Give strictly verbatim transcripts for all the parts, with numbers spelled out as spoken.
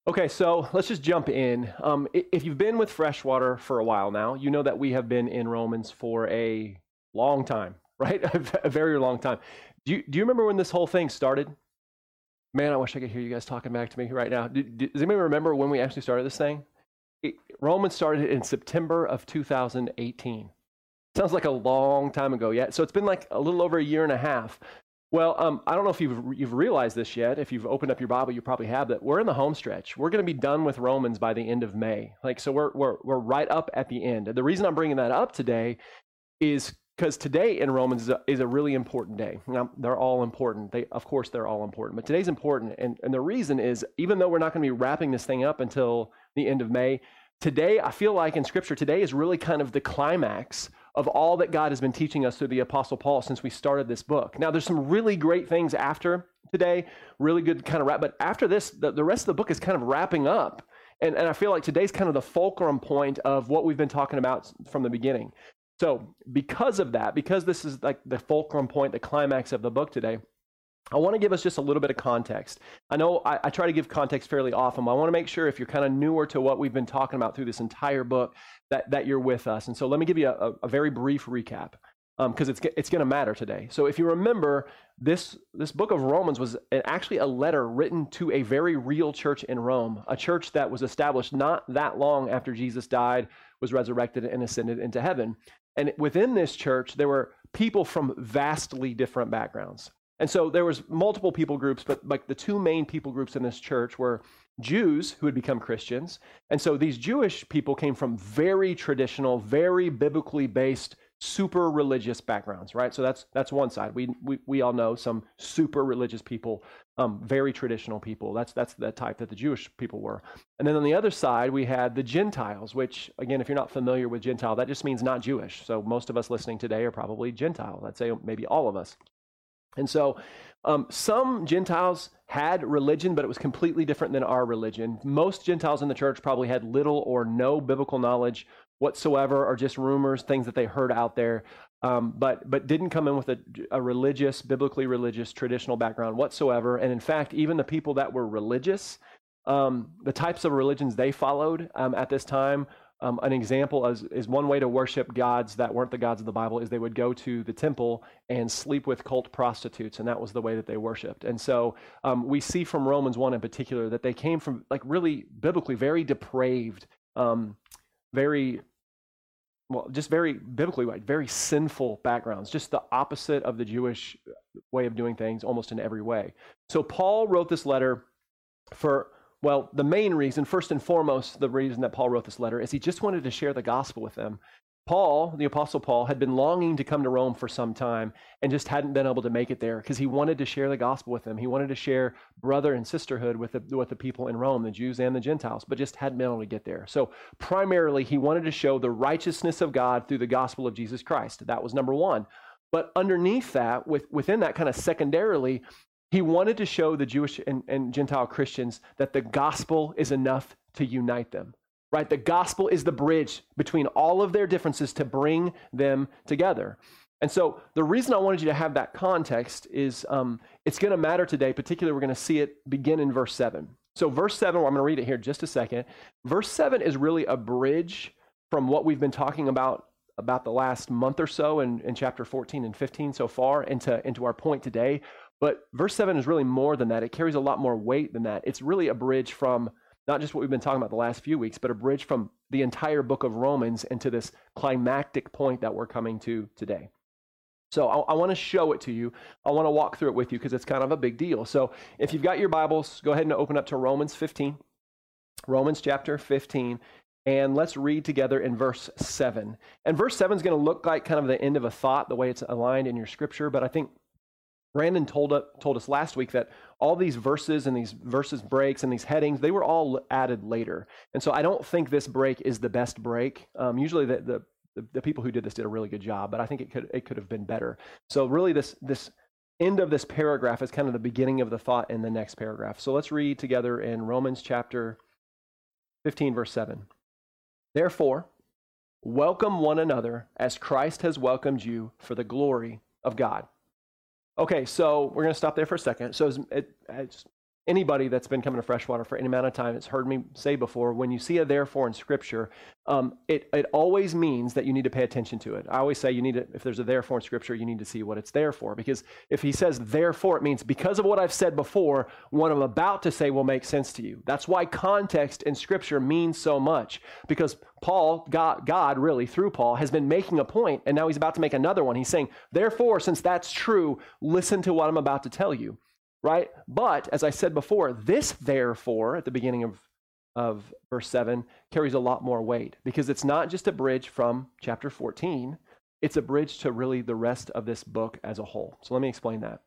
Okay, so let's just jump in. Um, i- if you've been with Freshwater for a while now, you know that we have been in Romans for a long time, right? A v- a very long time. Do you, do you remember when this whole thing started? Man, I wish I could hear you guys talking back to me right now. Do- do- does anybody remember when we actually started this thing? It, Romans started in September of two thousand eighteen. Sounds like a long time ago, yeah? So it's been like a little over a year and a half. Well, um, I don't know if you've you've realized this yet. If you've opened up your Bible, you probably have that. We're in the home stretch. We're going to be done with Romans by the end of May. Like, so we're we're we're right up at the end. The reason I'm bringing that up today is because today in Romans is a, is a really important day. Now, they're all important. They, of course, they're all important, but today's important. And and the reason is, even though we're not going to be wrapping this thing up until the end of May, today I feel like in Scripture today is really kind of the climax of all that God has been teaching us through the Apostle Paul since we started this book. Now, there's some really great things after today, really good kind of wrap, but after this, the, the rest of the book is kind of wrapping up. And, and I feel like today's kind of the fulcrum point of what we've been talking about from the beginning. So because of that, because this is like the fulcrum point, the climax of the book today, I want to give us just a little bit of context. I know I, I try to give context fairly often, but I want to make sure if you're kind of newer to what we've been talking about through this entire book, that, that you're with us. And so let me give you a, a very brief recap, because um, it's it's going to matter today. So if you remember, this this book of Romans was an, actually a letter written to a very real church in Rome, a church that was established not that long after Jesus died, was resurrected, and ascended into heaven. And within this church, there were people from vastly different backgrounds. And so there was multiple people groups, but like the two main people groups in this church were Jews who had become Christians. And so these Jewish people came from very traditional, very biblically based, super religious backgrounds, right? So that's that's one side. We we, we all know some super religious people, um, very traditional people. That's that's the type that the Jewish people were. And then on the other side, we had the Gentiles, which, again, if you're not familiar with Gentile, that just means not Jewish. So most of us listening today are probably Gentile. I'd say maybe all of us. And so um, some Gentiles had religion, but it was completely different than our religion. Most Gentiles in the church probably had little or no biblical knowledge whatsoever, or just rumors, things that they heard out there, um, but but didn't come in with a, a religious, biblically religious, traditional background whatsoever. And in fact, even the people that were religious, um, the types of religions they followed um, at this time, Um, an example is, is one way to worship gods that weren't the gods of the Bible is they would go to the temple and sleep with cult prostitutes, and that was the way that they worshiped. And so um, we see from Romans one in particular that they came from like really biblically very depraved, um, very, well, just very biblically, like very sinful backgrounds, just the opposite of the Jewish way of doing things almost in every way. So Paul wrote this letter for Well, the main reason, first and foremost, the reason that Paul wrote this letter is he just wanted to share the gospel with them. Paul, the Apostle Paul, had been longing to come to Rome for some time and just hadn't been able to make it there because he wanted to share the gospel with them. He wanted to share brother and sisterhood with the, with the people in Rome, the Jews and the Gentiles, but just hadn't been able to get there. So primarily, he wanted to show the righteousness of God through the gospel of Jesus Christ. That was number one. But underneath that, with, within that kind of secondarily, he wanted to show the Jewish and, and Gentile Christians that the gospel is enough to unite them, right? The gospel is the bridge between all of their differences to bring them together. And so the reason I wanted you to have that context is um, it's going to matter today. Particularly, we're going to see it begin in verse seven. So verse seven, well, I'm going to read it here in just a second. Verse seven is really a bridge from what we've been talking about about the last month or so in, in chapter fourteen and fifteen so far into, into our point today. But verse seven is really more than that. It carries a lot more weight than that. It's really a bridge from not just what we've been talking about the last few weeks, but a bridge from the entire book of Romans into this climactic point that we're coming to today. So I, I want to show it to you. I want to walk through it with you because it's kind of a big deal. So if you've got your Bibles, go ahead and open up to Romans fifteen, Romans chapter fifteen. And let's read together in verse seven. And verse seven is going to look like kind of the end of a thought, the way it's aligned in your scripture, but I think Brandon told, us, told us last week that all these verses and these verses breaks and these headings, they were all added later. And so I don't think this break is the best break. Um, usually the, the, the, the people who did this did a really good job, but I think it could it could have been better. So really this, this end of this paragraph is kind of the beginning of the thought in the next paragraph. So let's read together in Romans chapter fifteen, verse seven. Therefore, welcome one another as Christ has welcomed you for the glory of God. Okay, so we're going to stop there for a second. So it, it's Anybody that's been coming to Freshwater for any amount of time has heard me say before, when you see a therefore in Scripture, um, it, it always means that you need to pay attention to it. I always say you need to, if there's a therefore in Scripture, you need to see what it's there for. Because if he says therefore, it means because of what I've said before, what I'm about to say will make sense to you. That's why context in Scripture means so much. Because Paul, God, God really, through Paul, has been making a point, and now he's about to make another one. He's saying, therefore, since that's true, listen to what I'm about to tell you. Right? But as I said before, this therefore at the beginning of, of verse seven carries a lot more weight, because it's not just a bridge from chapter fourteen, it's a bridge to really the rest of this book as a whole. So let me explain that.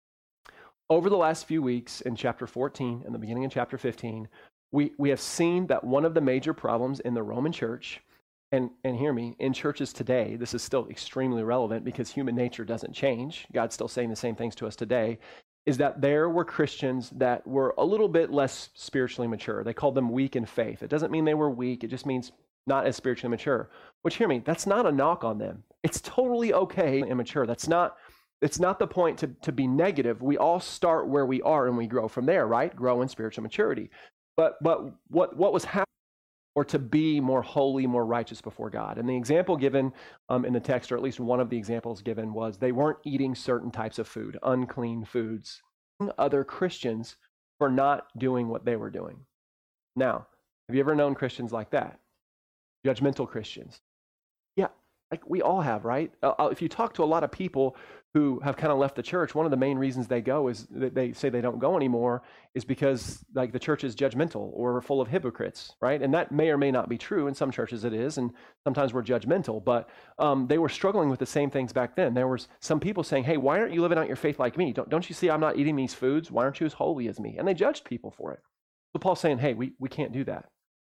Over the last few weeks in chapter fourteen and the beginning of chapter fifteen, we, we have seen that one of the major problems in the Roman church, and, and hear me, in churches today, this is still extremely relevant because human nature doesn't change. God's still saying the same things to us today, is that there were Christians that were a little bit less spiritually mature. They called them weak in faith. It doesn't mean they were weak. It just means not as spiritually mature. Which, hear me, that's not a knock on them. It's totally okay immature. That's not, it's not the point to, to be negative. We all start where we are and we grow from there, right? Grow in spiritual maturity. But but what, what was happening, or to be more holy, more righteous before God. And the example given um, in the text, or at least one of the examples given, was they weren't eating certain types of food, unclean foods, other Christians for not doing what they were doing. Now, have you ever known Christians like that? Judgmental Christians. Yeah, like we all have, right? Uh, if you talk to a lot of people who have kind of left the church, one of the main reasons they go is that they say they don't go anymore is because like the church is judgmental or full of hypocrites, right? And that may or may not be true. In some churches it is, and sometimes we're judgmental, but um, they were struggling with the same things back then. There was some people saying, hey, why aren't you living out your faith like me? Don't, don't you see I'm not eating these foods? Why aren't you as holy as me? And they judged people for it. So Paul's saying, hey, we, we can't do that.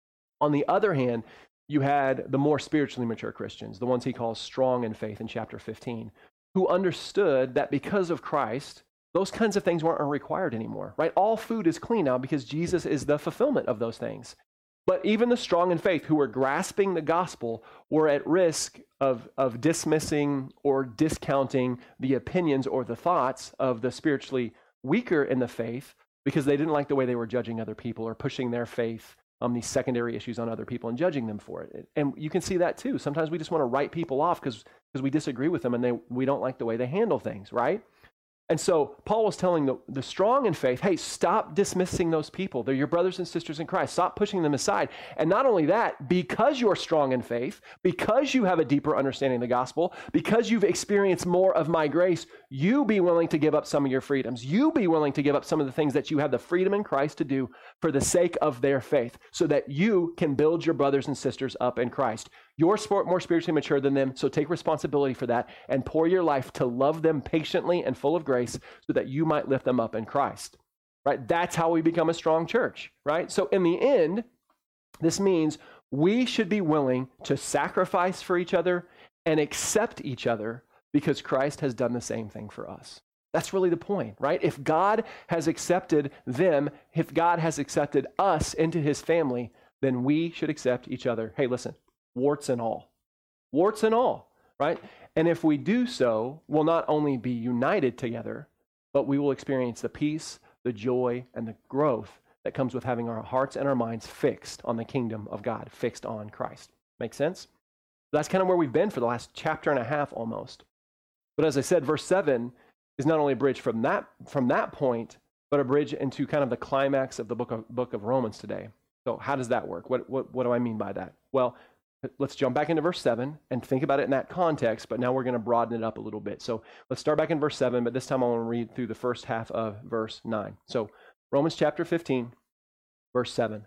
On the other hand, you had the more spiritually mature Christians, the ones he calls strong in faith in chapter fifteen, who understood that because of Christ, those kinds of things weren't required anymore, right? All food is clean now because Jesus is the fulfillment of those things. But even the strong in faith who were grasping the gospel were at risk of, of dismissing or discounting the opinions or the thoughts of the spiritually weaker in the faith because they didn't like the way they were judging other people or pushing their faith Um, these secondary issues on other people and judging them for it. And you can see that too. Sometimes we just want to write people off because because we disagree with them and they we don't like the way they handle things, right? And so Paul was telling the, the strong in faith, hey, stop dismissing those people. They're your brothers and sisters in Christ. Stop pushing them aside. And not only that, because you're strong in faith, because you have a deeper understanding of the gospel, because you've experienced more of my grace, you be willing to give up some of your freedoms. You be willing to give up some of the things that you have the freedom in Christ to do for the sake of their faith, so that you can build your brothers and sisters up in Christ. You're more spiritually mature than them, so take responsibility for that and pour your life to love them patiently and full of grace so that you might lift them up in Christ, right? That's how we become a strong church, right? So in the end, this means we should be willing to sacrifice for each other and accept each other because Christ has done the same thing for us. That's really the point, right? If God has accepted them, if God has accepted us into his family, then we should accept each other. Hey, listen, warts and all, warts and all, right? And if we do so, we'll not only be united together, but we will experience the peace, the joy, and the growth that comes with having our hearts and our minds fixed on the kingdom of God, fixed on Christ. Make sense? That's kind of where we've been for the last chapter and a half almost. But as I said, verse seven is not only a bridge from that, from that point, but a bridge into kind of the climax of the book of, book of Romans today. So how does that work? What, what, what do I mean by that? Well, let's jump back into verse seven and think about it in that context, but now we're going to broaden it up a little bit. So let's start back in verse seven, but this time I want to read through the first half of verse nine. So Romans chapter fifteen, verse seven.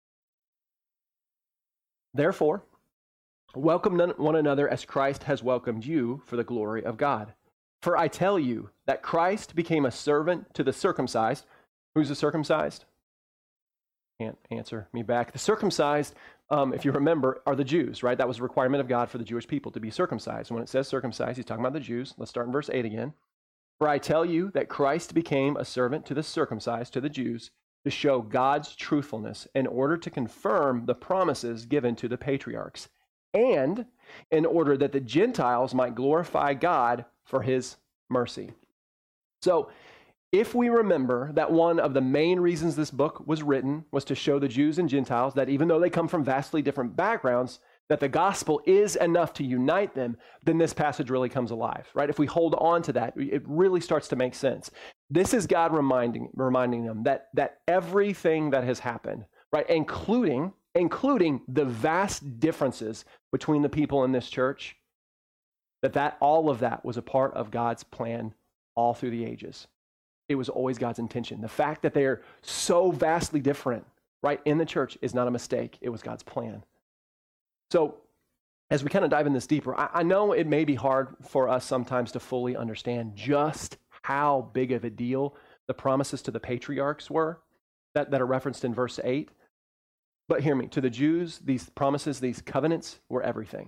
Therefore, welcome one another as Christ has welcomed you for the glory of God. For I tell you that Christ became a servant to the circumcised. Who's the circumcised? Can't answer me back. The circumcised, um, if you remember, are the Jews, right? That was a requirement of God for the Jewish people to be circumcised. When it says circumcised, he's talking about the Jews. Let's start in verse eight again. For I tell you that Christ became a servant to the circumcised, to the Jews, to show God's truthfulness in order to confirm the promises given to the patriarchs, and in order that the Gentiles might glorify God for his mercy. So If we remember that one of the main reasons this book was written was to show the Jews and Gentiles that even though they come from vastly different backgrounds, that the gospel is enough to unite them, then this passage really comes alive, right? If we hold on to that, it really starts to make sense. This is God reminding reminding them that that everything that has happened, right, including including the vast differences between the people in this church, that that all of that was a part of God's plan all through the ages. It was always God's intention. The fact that they are so vastly different, right, in the church is not a mistake. It was God's plan. So as we kind of dive in this deeper, I, I know it may be hard for us sometimes to fully understand just how big of a deal the promises to the patriarchs were that, that are referenced in verse eight. But hear me, to the Jews, these promises, these covenants were everything.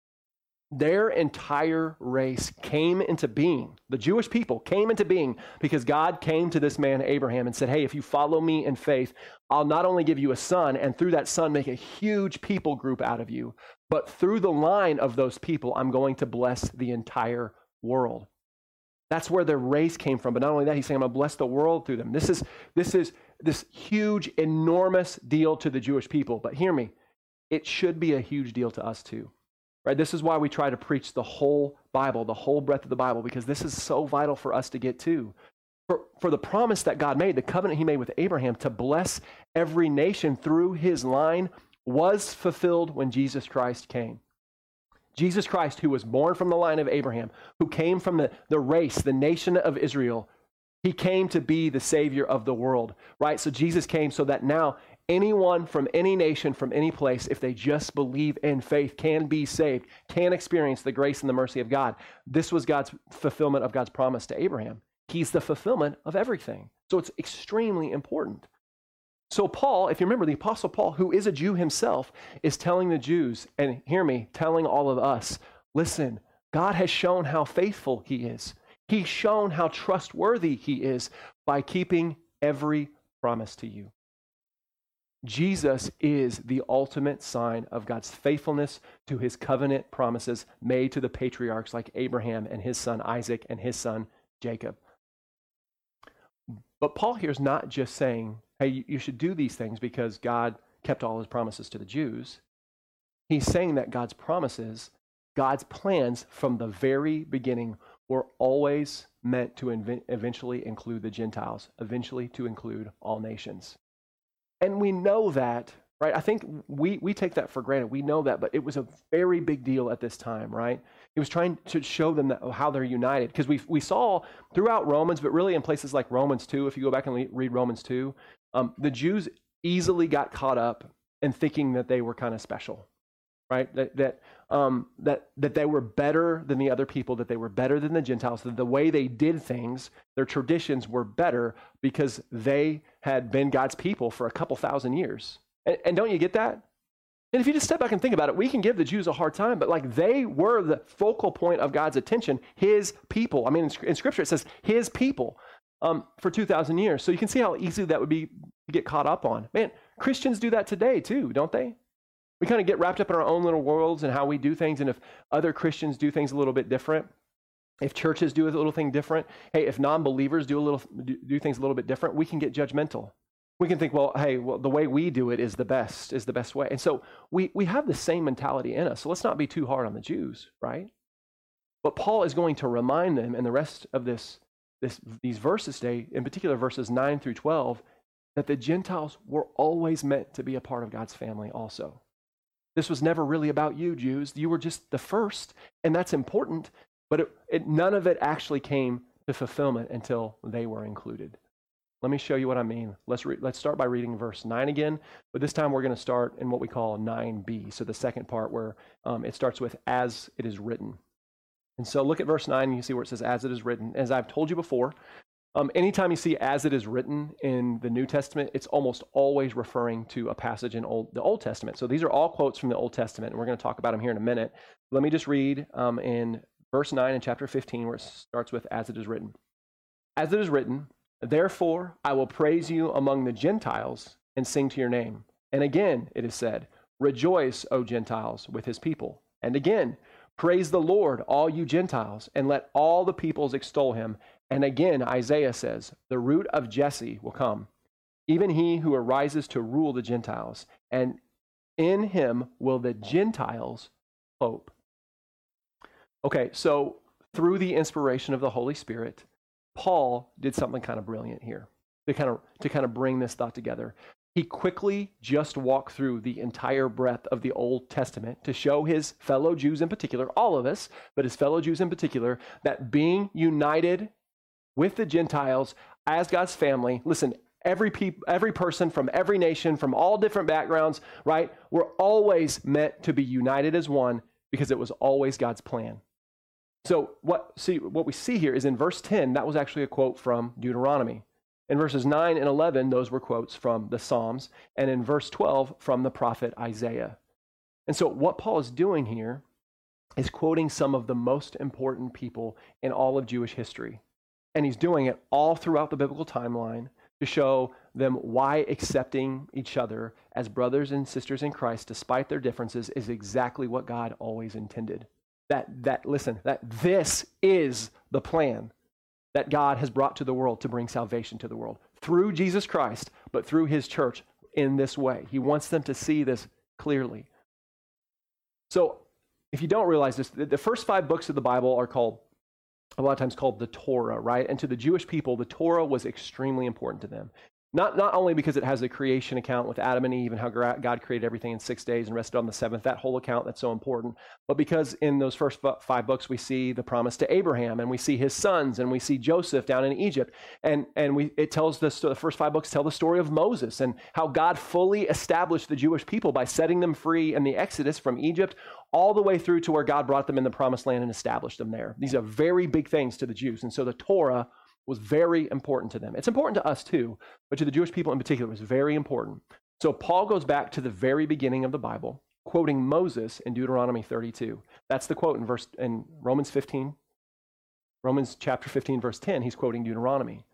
Their entire race came into being. The Jewish people came into being because God came to this man, Abraham, and said, hey, if you follow me in faith, I'll not only give you a son, and through that son make a huge people group out of you, but through the line of those people, I'm going to bless the entire world. That's where their race came from. But not only that, he's saying, I'm going to bless the world through them. This is, this is this huge, enormous deal to the Jewish people. But hear me, it should be a huge deal to us too. Right? This is why we try to preach the whole Bible, the whole breadth of the Bible, because this is so vital for us to get to. For, for the promise that God made, the covenant he made with Abraham to bless every nation through his line was fulfilled when Jesus Christ came. Jesus Christ, who was born from the line of Abraham, who came from the, the race, the nation of Israel, he came to be the Savior of the world, right? So Jesus came so that now anyone from any nation, from any place, if they just believe in faith, can be saved, can experience the grace and the mercy of God. This was God's fulfillment of God's promise to Abraham. He's the fulfillment of everything. So it's extremely important. So Paul, if you remember, the Apostle Paul, who is a Jew himself, is telling the Jews, and hear me, telling all of us, listen, God has shown how faithful he is. He's shown how trustworthy he is by keeping every promise to you. Jesus is the ultimate sign of God's faithfulness to his covenant promises made to the patriarchs like Abraham and his son Isaac and his son Jacob. But Paul here is not just saying, hey, you should do these things because God kept all his promises to the Jews. He's saying that God's promises, God's plans from the very beginning were always meant to inv- eventually include the Gentiles, eventually to include all nations. And we know that, right? I think we, we take that for granted. We know that, but it was a very big deal at this time, right? He was trying to show them that, how they're united. Because we we saw throughout Romans, but really in places like Romans two, if you go back and read Romans two, um, the Jews easily got caught up in thinking that they were kind of special, right? That that um, that that they were better than the other people, that they were better than the Gentiles, that the way they did things, their traditions were better because they had been God's people for a couple thousand years. And, and don't you get that? And if you just step back and think about it, we can give the Jews a hard time, but like they were the focal point of God's attention, his people. I mean, in, in Scripture it says his people um, for two thousand years. So you can see how easy that would be to get caught up on. Man, Christians do that today too, don't they? We kind of get wrapped up in our own little worlds and how we do things. And if other Christians do things a little bit different, if churches do a little thing different, hey, if non-believers do a little do, do things a little bit different, we can get judgmental. We can think, well, hey, well, the way we do it is the best, is the best way. And so we we have the same mentality in us. So let's not be too hard on the Jews, right? But Paul is going to remind them in the rest of this, this these verses today, in particular verses nine through twelve, that the Gentiles were always meant to be a part of God's family also. This was never really about you, Jews. You were just the first, and that's important, but it, it, none of it actually came to fulfillment until they were included. Let me show you what I mean. Let's re- let's start by reading verse nine again, but this time we're going to start in what we call nine b, so the second part where um, it starts with, as it is written. And so look at verse nine, and you see where it says, as it is written. As I've told you before, Um, anytime you see as it is written in the New Testament, it's almost always referring to a passage in Old, the Old Testament. So these are all quotes from the Old Testament, and we're going to talk about them here in a minute. Let me just read um, in verse nine in chapter fifteen, where it starts with, as it is written. As it is written, therefore I will praise you among the Gentiles and sing to your name. And again it is said, rejoice, O Gentiles, with his people. And again, praise the Lord, all you Gentiles, and let all the peoples extol him. And again, Isaiah says, the root of Jesse will come, even he who arises to rule the Gentiles, and in him will the Gentiles hope. Okay, so through the inspiration of the Holy Spirit, Paul did something kind of brilliant here to kind of, to kind of bring this thought together. He quickly just walked through the entire breadth of the Old Testament to show his fellow Jews in particular, all of us, but his fellow Jews in particular, that being united with the Gentiles as God's family, listen, every peop- every person from every nation, from all different backgrounds, right? We're always meant to be united as one because it was always God's plan. So what see what we see here is in verse ten, that was actually a quote from Deuteronomy. In verses nine and eleven, those were quotes from the Psalms. And in verse twelve, from the prophet Isaiah. And so what Paul is doing here is quoting some of the most important people in all of Jewish history. And he's doing it all throughout the biblical timeline to show them why accepting each other as brothers and sisters in Christ, despite their differences, is exactly what God always intended. That, that, listen, that this is the plan that God has brought to the world to bring salvation to the world through Jesus Christ, but through his church in this way. He wants them to see this clearly. So if you don't realize this, the first five books of the Bible are called, a lot of times called the Torah, right? And to the Jewish people, the Torah was extremely important to them. Not, not only because it has a creation account with Adam and Eve and how God created everything in six days and rested on the seventh, that whole account that's so important, but because in those first five books we see the promise to Abraham and we see his sons and we see Joseph down in Egypt. And, and we, it tells this, the first five books tell the story of Moses and how God fully established the Jewish people by setting them free in the Exodus from Egypt all the way through to where God brought them in the promised land and established them there. These are very big things to the Jews. And so the Torah was very important to them. It's important to us too, but to the Jewish people in particular, it was very important. So Paul goes back to the very beginning of the Bible, quoting Moses in Deuteronomy thirty-two. That's the quote in verse in Romans fifteen, Romans chapter fifteen, verse ten. He's quoting Deuteronomy.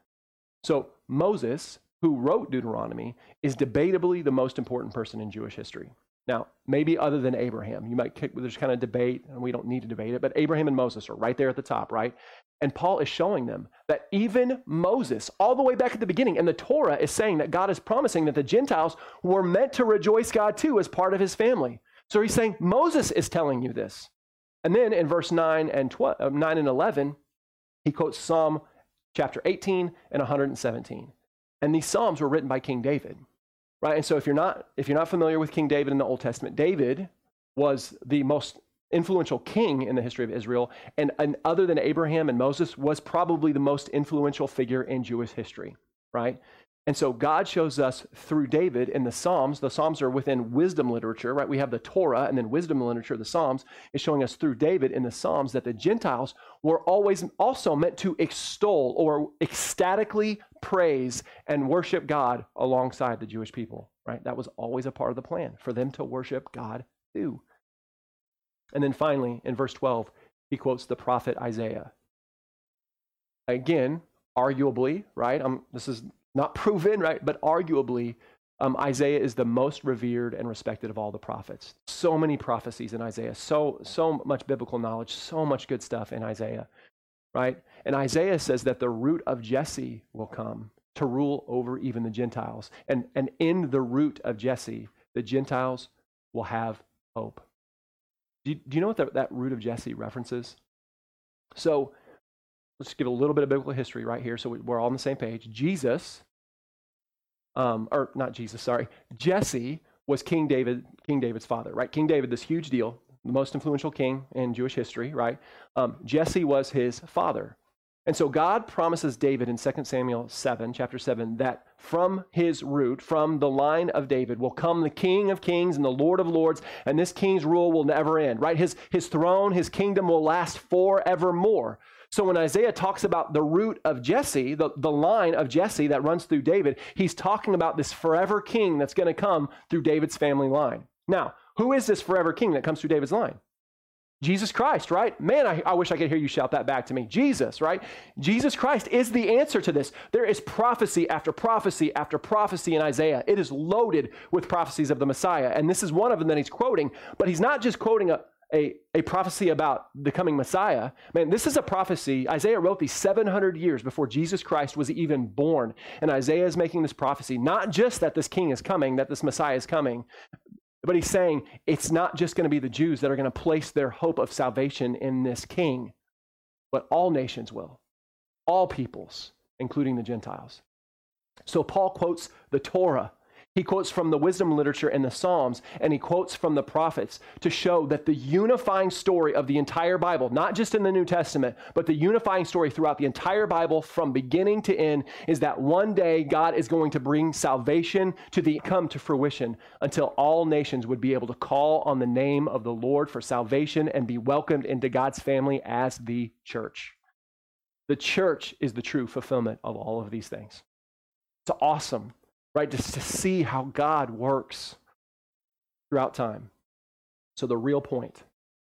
So Moses, who wrote Deuteronomy, is debatably the most important person in Jewish history. Now, maybe other than Abraham, you might kick, there's kind of debate, and we don't need to debate it, but Abraham and Moses are right there at the top, right? And Paul is showing them that even Moses, all the way back at the beginning, and the Torah is saying that God is promising that the Gentiles were meant to rejoice God too as part of his family. So he's saying Moses is telling you this. And then in verse nine and twelve, uh, nine and eleven, he quotes Psalm chapter eighteen and one hundred seventeen. And these Psalms were written by King David. Right, and so if you're not if you're not familiar with King David in the Old Testament, David was the most influential king in the history of Israel, and, and other than Abraham and Moses, was probably the most influential figure in Jewish history, right? And so God shows us through David in the Psalms. The Psalms are within wisdom literature, right? We have the Torah, and then wisdom literature, the Psalms, is showing us through David in the Psalms that the Gentiles were always also meant to extol or ecstatically praise and worship God alongside the Jewish people, right? That was always a part of the plan, for them to worship God too. And then finally, in verse twelve, he quotes the prophet Isaiah. Again, arguably, right? Um, this is not proven, right? But arguably, um, Isaiah is the most revered and respected of all the prophets. So many prophecies in Isaiah, so, so much biblical knowledge, so much good stuff in Isaiah, right? And Isaiah says that the root of Jesse will come to rule over even the Gentiles. And, and in the root of Jesse, the Gentiles will have hope. Do you, do you know what that, that root of Jesse references? So let's give a little bit of biblical history right here so we're all on the same page. Jesus, um, or not Jesus, sorry, Jesse was King David, King David's father, right? King David, this huge deal, the most influential king in Jewish history, right? Um, Jesse was his father. And so God promises David in Second Samuel seven, chapter seven, that from his root, from the line of David, will come the King of kings and the Lord of lords, and this king's rule will never end, right? His, his throne, his kingdom will last forevermore. So when Isaiah talks about the root of Jesse, the, the line of Jesse that runs through David, he's talking about this forever king that's going to come through David's family line. Now, who is this forever king that comes through David's line? Jesus Christ, right? Man, I, I wish I could hear you shout that back to me. Jesus, right? Jesus Christ is the answer to this. There is prophecy after prophecy after prophecy in Isaiah. It is loaded with prophecies of the Messiah. And this is one of them that he's quoting, but he's not just quoting a, a, a prophecy about the coming Messiah. Man, this is a prophecy. Isaiah wrote these seven hundred years before Jesus Christ was even born. And Isaiah is making this prophecy, not just that this king is coming, that this Messiah is coming, but he's saying it's not just going to be the Jews that are going to place their hope of salvation in this king, but all nations will, all peoples, including the Gentiles. So Paul quotes the Torah. He quotes from the wisdom literature and the Psalms, and he quotes from the prophets to show that the unifying story of the entire Bible, not just in the New Testament, but the unifying story throughout the entire Bible from beginning to end is that one day God is going to bring salvation to the come to fruition until all nations would be able to call on the name of the Lord for salvation and be welcomed into God's family as the church. The church is the true fulfillment of all of these things. It's awesome. Right, just to see how God works throughout time. So the real point,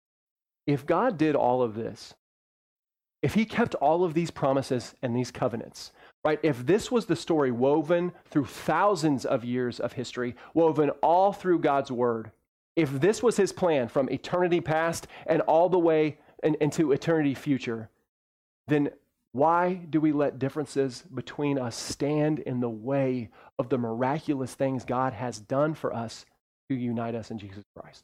if God did all of this, if he kept all of these promises and these covenants, right, if this was the story woven through thousands of years of history, woven all through God's word, if this was his plan from eternity past and all the way in, into eternity future, then why do we let differences between us stand in the way of the miraculous things God has done for us to unite us in Jesus Christ?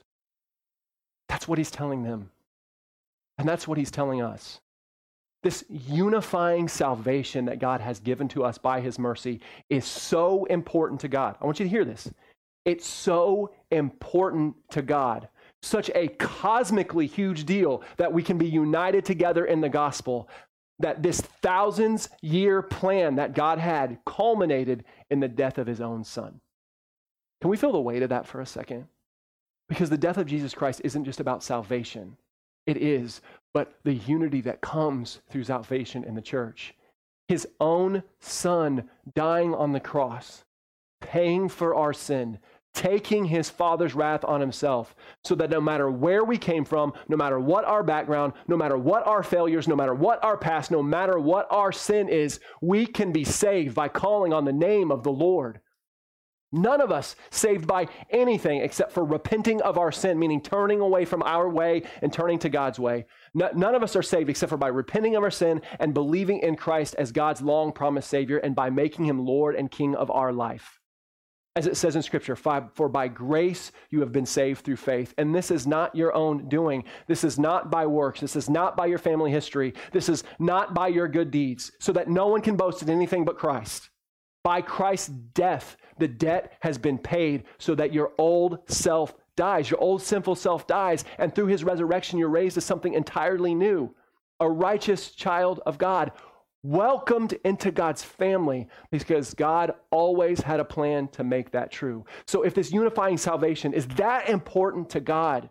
That's what he's telling them. And that's what he's telling us. This unifying salvation that God has given to us by his mercy is so important to God. I want you to hear this. It's so important to God. Such a cosmically huge deal that we can be united together in the gospel, that this thousands year plan that God had culminated in the death of his own son. Can we feel the weight of that for a second? Because the death of Jesus Christ isn't just about salvation. It is, but the unity that comes through salvation in the church. His own son dying on the cross, paying for our sin, taking his Father's wrath on himself so that no matter where we came from, no matter what our background, no matter what our failures, no matter what our past, no matter what our sin is, we can be saved by calling on the name of the Lord. None of us saved by anything except for repenting of our sin, meaning turning away from our way and turning to God's way. None of us are saved except for by repenting of our sin and believing in Christ as God's long-promised Savior and by making him Lord and King of our life. As it says in Scripture, for by grace you have been saved through faith. And this is not your own doing. This is not by works. This is not by your family history. This is not by your good deeds, so that no one can boast in anything but Christ. By Christ's death, the debt has been paid so that your old self dies. Your old sinful self dies. And through his resurrection, you're raised to something entirely new, a righteous child of God, welcomed into God's family, because God always had a plan to make that true. So if this unifying salvation is that important to God,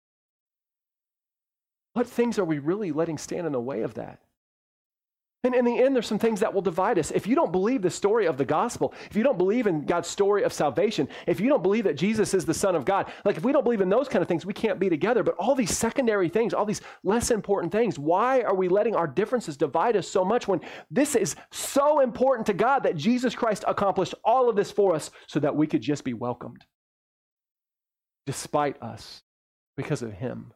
what things are we really letting stand in the way of that? And in the end, there's some things that will divide us. If you don't believe the story of the gospel, if you don't believe in God's story of salvation, if you don't believe that Jesus is the Son of God, like if we don't believe in those kind of things, we can't be together. But all these secondary things, all these less important things, why are we letting our differences divide us so much when this is so important to God that Jesus Christ accomplished all of this for us so that we could just be welcomed despite us because of him?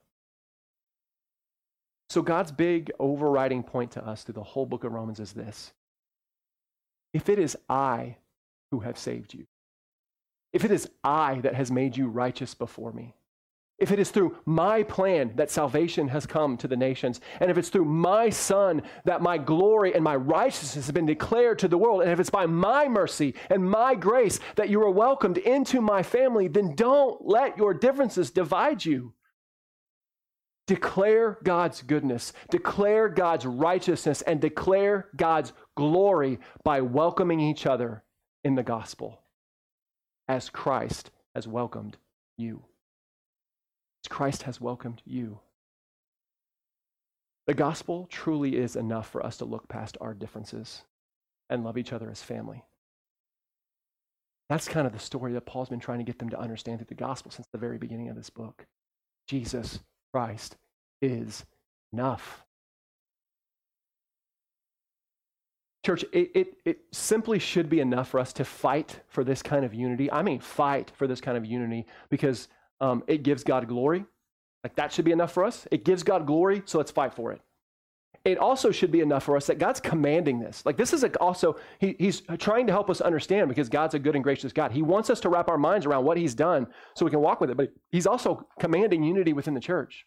So God's big overriding point to us through the whole book of Romans is this: if it is I who have saved you, if it is I that has made you righteous before me, if it is through my plan that salvation has come to the nations, and if it's through my Son that my glory and my righteousness has been declared to the world, and if it's by my mercy and my grace that you are welcomed into my family, then don't let your differences divide you. Declare God's goodness, declare God's righteousness, and declare God's glory by welcoming each other in the gospel as Christ has welcomed you. As Christ has welcomed you. The gospel truly is enough for us to look past our differences and love each other as family. That's kind of the story that Paul's been trying to get them to understand through the gospel since the very beginning of this book. Jesus Christ is enough. Church, it, it, it simply should be enough for us to fight for this kind of unity. I mean, fight for this kind of unity because um, it gives God glory Like that should be enough for us. It gives God glory, so let's fight for it. It also should be enough for us that God's commanding this. Like this is a, also, he, he's trying to help us understand because God's a good and gracious God. He wants us to wrap our minds around what he's done so we can walk with it, but he's also commanding unity within the church.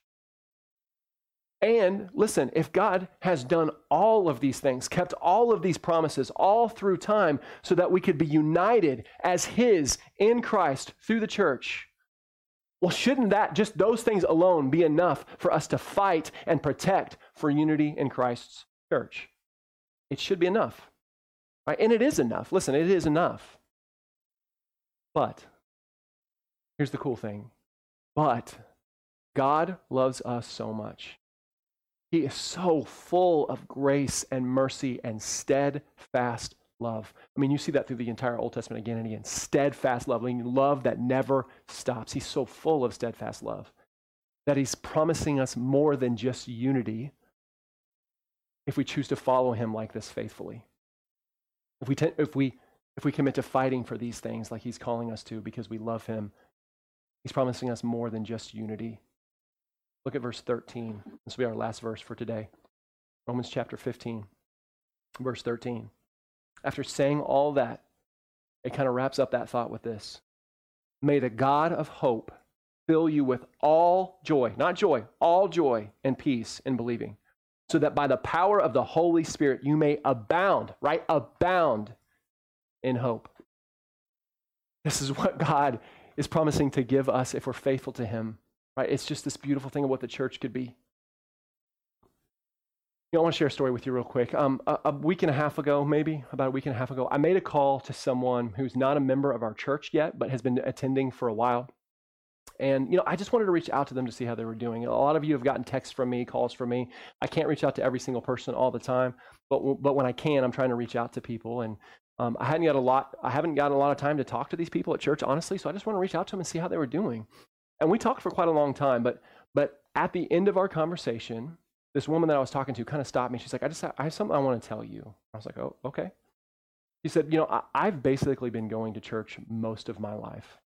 And listen, if God has done all of these things, kept all of these promises all through time so that we could be united as his in Christ through the church, well, shouldn't that, just those things alone, be enough for us to fight and protect for unity in Christ's church? It should be enough, right? And it is enough. Listen, it is enough. But here's the cool thing. But God loves us so much. He is so full of grace and mercy and steadfast love. I mean, you see that through the entire Old Testament again and again. Steadfast love, love that never stops. He's so full of steadfast love that he's promising us more than just unity if we choose to follow him like this faithfully. If we, te- if we, if we commit to fighting for these things like he's calling us to because we love him, he's promising us more than just unity. Look at verse thirteen. This will be our last verse for today. Romans chapter fifteen, verse thirteen. After saying all that, it kind of wraps up that thought with this. May the God of hope fill you with all joy, not joy, all joy and peace in believing, so that by the power of the Holy Spirit you may abound, right? Abound in hope. This is what God is promising to give us if we're faithful to him, right? It's just this beautiful thing of what the church could be. You know, I want to share a story with you real quick. Um, a, a week and a half ago, maybe, about a week and a half ago, I made a call to someone who's not a member of our church yet, but has been attending for a while. And, you know, I just wanted to reach out to them to see how they were doing. A lot of you have gotten texts from me, calls from me. I can't reach out to every single person all the time, but but when I can, I'm trying to reach out to people. And um, I hadn't got a lot, I haven't gotten a lot of time to talk to these people at church, honestly, so I just want to reach out to them and see how they were doing. And we talked for quite a long time, but but at the end of our conversation, this woman that I was talking to kind of stopped me. She's like, I just, I have something I want to tell you. I was like, oh, okay. She said, you know, I, I've basically been going to church most of my life,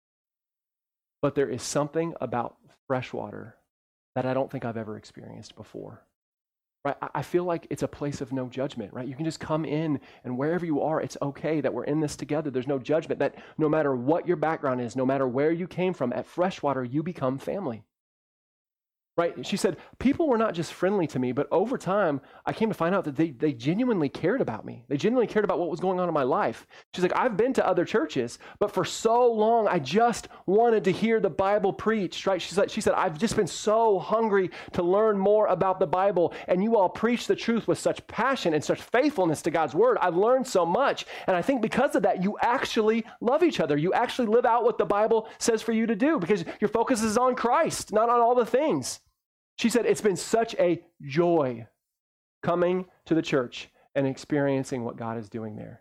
but there is something about Freshwater that I don't think I've ever experienced before. Right? I, I feel like it's a place of no judgment, right? You can just come in and wherever you are, it's okay that we're in this together. There's no judgment, that no matter what your background is, no matter where you came from, at Freshwater, you become family. Right? She said, people were not just friendly to me, but over time, I came to find out that they, they genuinely cared about me. They genuinely cared about what was going on in my life. She's like, I've been to other churches, but for so long, I just wanted to hear the Bible preached, right? She's like, she said, I've just been so hungry to learn more about the Bible, and you all preach the truth with such passion and such faithfulness to God's word. I've learned so much, and I think because of that, you actually love each other. You actually live out what the Bible says for you to do because your focus is on Christ, not on all the things. She said, it's been such a joy coming to the church and experiencing what God is doing there.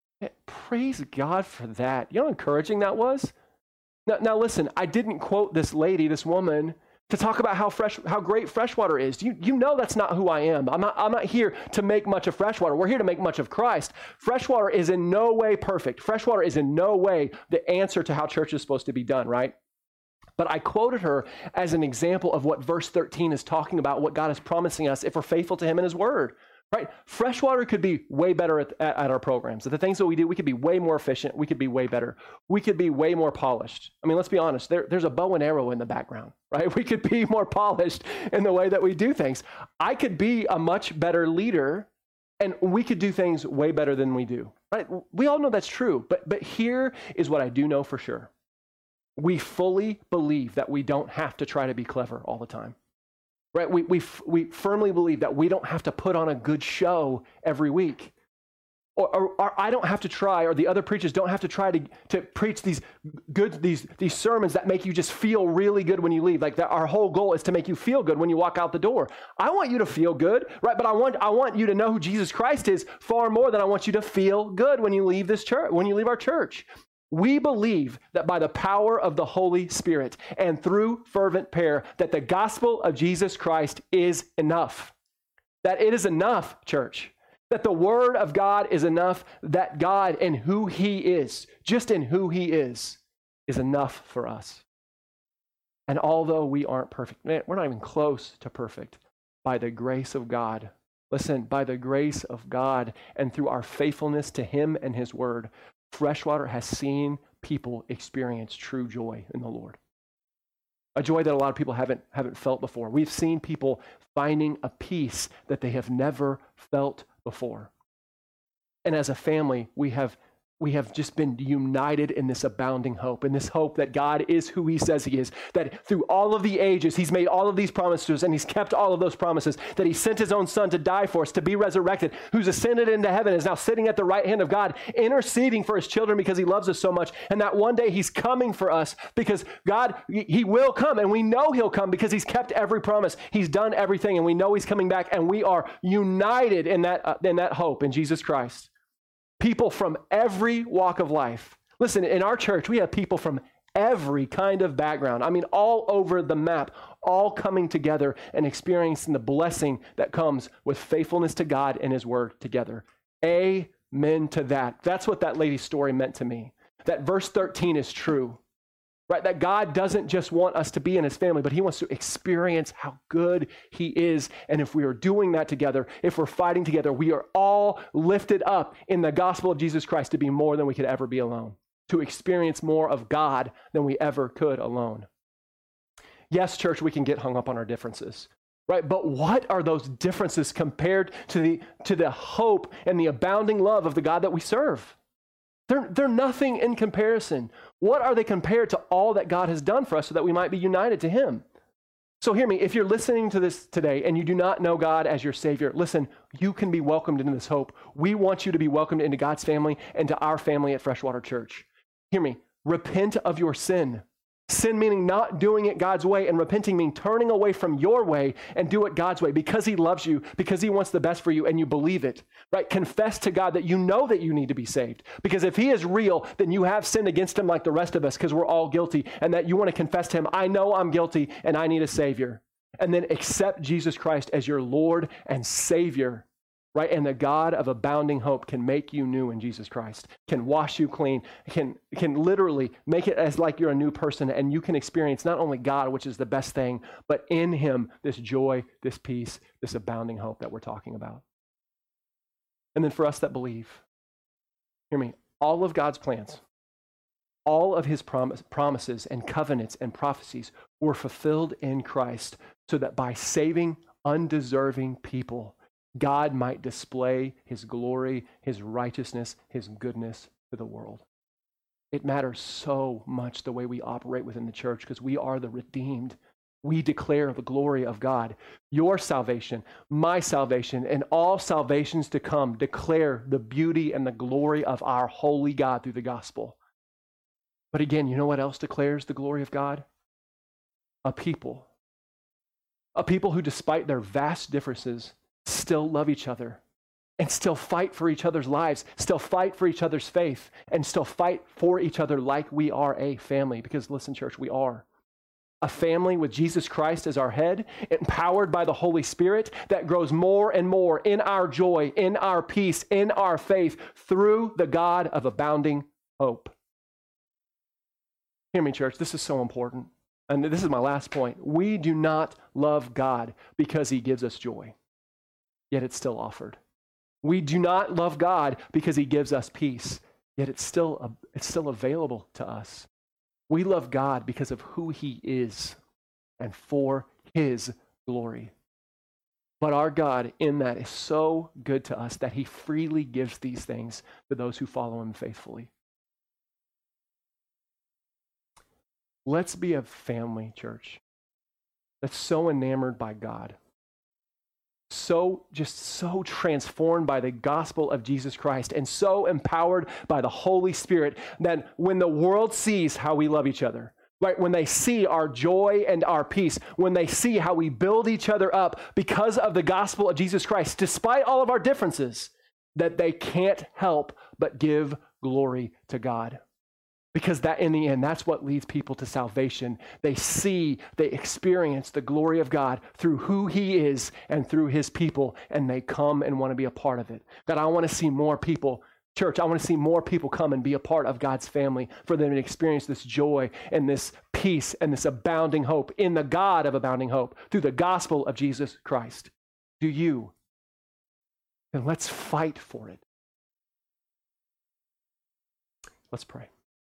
Praise God for that. You know how encouraging that was? Now, now listen, I didn't quote this lady, this woman, to talk about how fresh, how great Freshwater is. You, you know that's not who I am. I'm not, I'm not here to make much of Freshwater. We're here to make much of Christ. Freshwater is in no way perfect. Freshwater is in no way the answer to how church is supposed to be done, right? But I quoted her as an example of what verse thirteen is talking about, what God is promising us if we're faithful to him in his word, right? Freshwater could be way better at, at, at our programs. At the things that we do, we could be way more efficient. We could be way better. We could be way more polished. I mean, let's be honest. There, there's a bow and arrow in the background, right? We could be more polished in the way that we do things. I could be a much better leader, and we could do things way better than we do, right? We all know that's true, but but here is what I do know for sure. We fully believe that we don't have to try to be clever all the time, right? We, we, we firmly believe that we don't have to put on a good show every week. Or, or, or I don't have to try, or the other preachers don't have to try to, to preach these good, these, these sermons that make you just feel really good when you leave. Like that, our whole goal is to make you feel good when you walk out the door. I want you to feel good, right? But I want, I want you to know who Jesus Christ is far more than I want you to feel good when you leave this church, when you leave our church. We believe that by the power of the Holy Spirit and through fervent prayer, that the gospel of Jesus Christ is enough. That it is enough, church. That the word of God is enough. That God and who he is, just in who he is, is enough for us. And although we aren't perfect, man, we're not even close to perfect, by the grace of God. Listen, by the grace of God and through our faithfulness to him and his word, Freshwater has seen people experience true joy in the Lord. A joy that a lot of people haven't, haven't felt before. We've seen people finding a peace that they have never felt before. And as a family, we have We have just been united in this abounding hope, in this hope that God is who he says he is, that through all of the ages, he's made all of these promises to us, and he's kept all of those promises, that he sent his own son to die for us, to be resurrected, who's ascended into heaven, is now sitting at the right hand of God, interceding for his children because he loves us so much, and that one day he's coming for us because God, he will come, and we know he'll come because he's kept every promise. He's done everything, and we know he's coming back, and we are united in that, uh, in that hope in Jesus Christ. People from every walk of life. Listen, in our church, we have people from every kind of background. I mean, all over the map, all coming together and experiencing the blessing that comes with faithfulness to God and his word together. Amen to that. That's what that lady's story meant to me. That verse thirteen is true, right? That God doesn't just want us to be in his family, but he wants to experience how good he is. And if we are doing that together, if we're fighting together, we are all lifted up in the gospel of Jesus Christ to be more than we could ever be alone, to experience more of God than we ever could alone. Yes, church, we can get hung up on our differences, right? But what are those differences compared to the, to the hope and the abounding love of the God that we serve? They're, they're nothing in comparison. What are they compared to all that God has done for us so that we might be united to him? So hear me, if you're listening to this today and you do not know God as your Savior, listen, you can be welcomed into this hope. We want you to be welcomed into God's family and to our family at Freshwater Church. Hear me, repent of your sin. Sin meaning not doing it God's way, and repenting meaning turning away from your way and do it God's way because he loves you, because he wants the best for you and you believe it, right? Confess to God that you know that you need to be saved, because if he is real, then you have sinned against him like the rest of us because we're all guilty, and that you want to confess to him, I know I'm guilty and I need a Savior. And then accept Jesus Christ as your Lord and Savior, right? And the God of abounding hope can make you new in Jesus Christ, can wash you clean, can, can literally make it as like you're a new person, and you can experience not only God, which is the best thing, but in him, this joy, this peace, this abounding hope that we're talking about. And then for us that believe, hear me, all of God's plans, all of his promise, promises and covenants and prophecies were fulfilled in Christ so that by saving undeserving people, God might display his glory, his righteousness, his goodness to the world. It matters so much the way we operate within the church because we are the redeemed. We declare the glory of God. Your salvation, my salvation, and all salvations to come declare the beauty and the glory of our holy God through the gospel. But again, you know what else declares the glory of God? A people. A people who, despite their vast differences, still love each other and still fight for each other's lives, still fight for each other's faith, and still fight for each other like we are a family. Because listen, church, we are a family with Jesus Christ as our head, empowered by the Holy Spirit that grows more and more in our joy, in our peace, in our faith through the God of abounding hope. Hear me, church, this is so important. And this is my last point. We do not love God because he gives us joy, yet it's still offered. We do not love God because he gives us peace, yet it's still, it's still available to us. We love God because of who he is and for his glory. But our God in that is so good to us that he freely gives these things to those who follow him faithfully. Let's be a family, church, that's so enamored by God, so just so transformed by the gospel of Jesus Christ, and so empowered by the Holy Spirit that when the world sees how we love each other, right, when they see our joy and our peace, when they see how we build each other up because of the gospel of Jesus Christ, despite all of our differences, that they can't help but give glory to God. Because that, in the end, that's what leads people to salvation. They see, they experience the glory of God through who he is and through his people, and they come and want to be a part of it. God, I want to see more people, church, I want to see more people come and be a part of God's family, for them to experience this joy and this peace peace and this abounding hope in the God of abounding hope through the gospel of Jesus Christ. Do you? Then let's fight for it. Let's pray.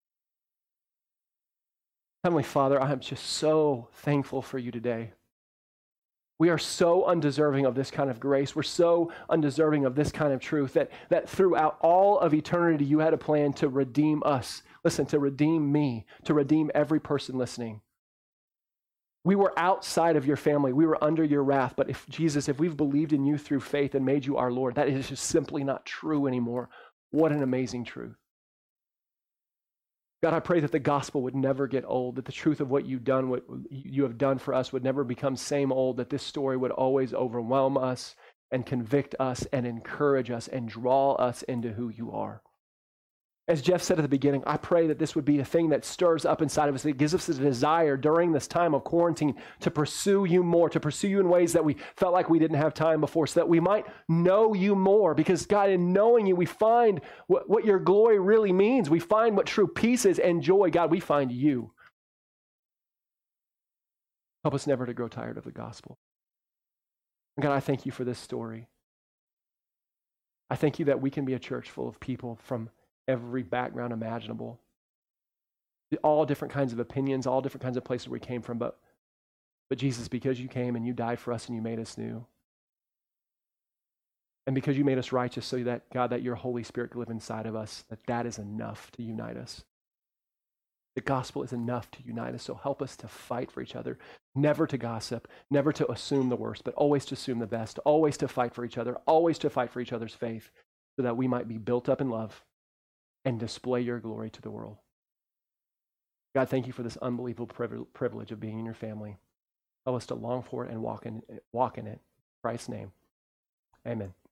Heavenly Father, I am just so thankful for you today. We are so undeserving of this kind of grace. We're so undeserving of this kind of truth that, that throughout all of eternity, you had a plan to redeem us. Listen, to redeem me, to redeem every person listening. We were outside of your family. We were under your wrath. But if Jesus, if we've believed in you through faith and made you our Lord, that is just simply not true anymore. What an amazing truth. God, I pray that the gospel would never get old, that the truth of what you've done, what you have done for us would never become same old, that this story would always overwhelm us and convict us and encourage us and draw us into who you are. As Jeff said at the beginning, I pray that this would be a thing that stirs up inside of us, that gives us a desire during this time of quarantine to pursue you more, to pursue you in ways that we felt like we didn't have time before, so that we might know you more. Because God, in knowing you, we find what, what your glory really means. We find what true peace is and joy. God, we find you. Help us never to grow tired of the gospel. And God, I thank you for this story. I thank you that we can be a church full of people from every background imaginable, all different kinds of opinions, all different kinds of places we came from. But, but Jesus, because you came and you died for us and you made us new, and because you made us righteous so that, God, that your Holy Spirit could live inside of us, that that is enough to unite us. The gospel is enough to unite us. So help us to fight for each other, never to gossip, never to assume the worst, but always to assume the best, always to fight for each other, always to fight for each other's faith, so that we might be built up in love and display your glory to the world. God, thank you for this unbelievable privilege of being in your family. Help us to long for it and walk in, walk in it. In Christ's name, amen.